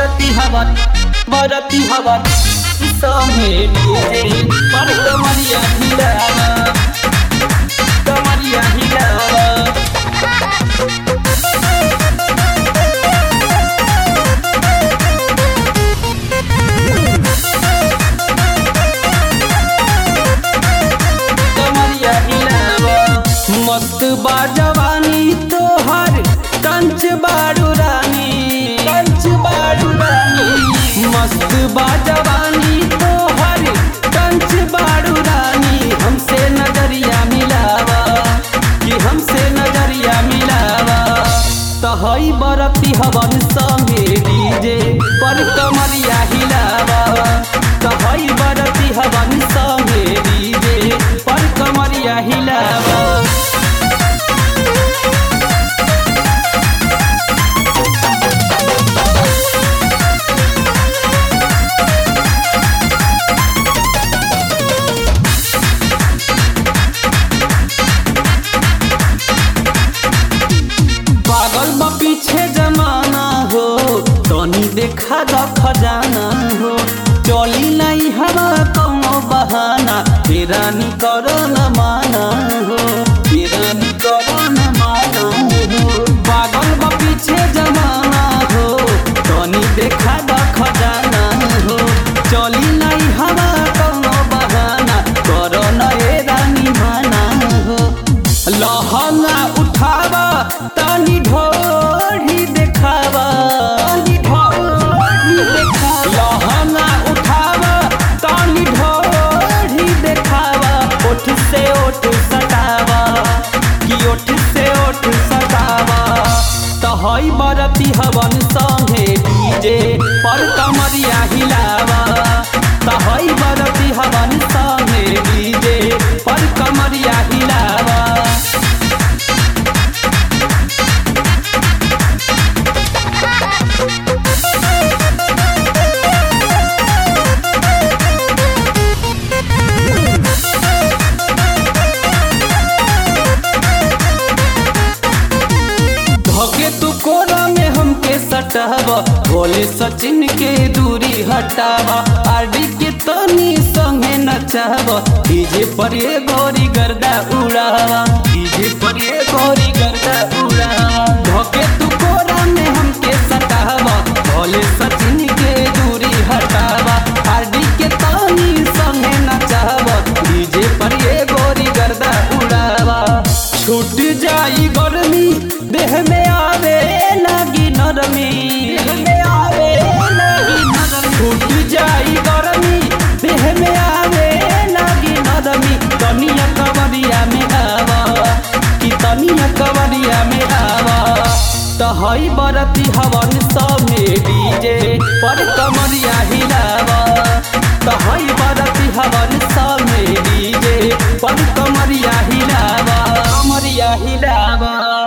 बरती हवन संगे डीजे पर कमरिया हिलावा कमरिया हिलावा। मस्त बा जवानी तोहर कंच बाड़ू रानी मस्त बा जवानी तोहर कंच बाड़ू रानी। हमसे नजरिया मिलावा कि हमसे नजरिया मिलावा तहई बरती हवन संगे डीजे पर कमरिया हिलावा तहई बरती हवन संगे डीजे पर कमरिया हिलावा। पागल बा पीछे जमाना हो तनी देखा द खजाना हो। चली नहीं हवा कौनो बहाना हैरानी करो न माना हो हैरानी करो न माना हो। पागल बा पीछे जमाना हो तनी देखा द खजाना हो। चली नहीं हवा कौनो बहाना करो न हैरानी माना हो। लहंगा उठावा तनी ढोढ़ी देखावा लहंगा उठावा तनी ढोढ़ी देखावा। ओठ से ओठ सटावा कि ओठ से ओठ सटावा तहई बरती हवन संगे डीजे पर कमरिया हिलावा तहई बरती हवन संगे डीजे पर कमरिया हिलावा। धोके तू कोरा में हमके सटावा भोले सचिन के दूरी हटावा। आरडी के तनी संगे नचावा डीजे पर ये गोरी गर्दा उड़ावा डीजे पर ये गोरी गर्दा उड़ावा। धोके तू कोरा में हमके सटावा भोले सचिन के दूरी हटावा। आरडी के तनी संगे नचावा डीजे पर ये गोरी गर्दा उड़ावा। छूट जाई गर्मी देह में आवे लगी नरमी छूट जाई गर्मी देह में आवे लगी नरमी। तनिया कवरिया में आवा कि तनिया कवरिया में आवा तहई बरती हवन संगे डीजे पर कमरिया हिलावा तहई बरती हवन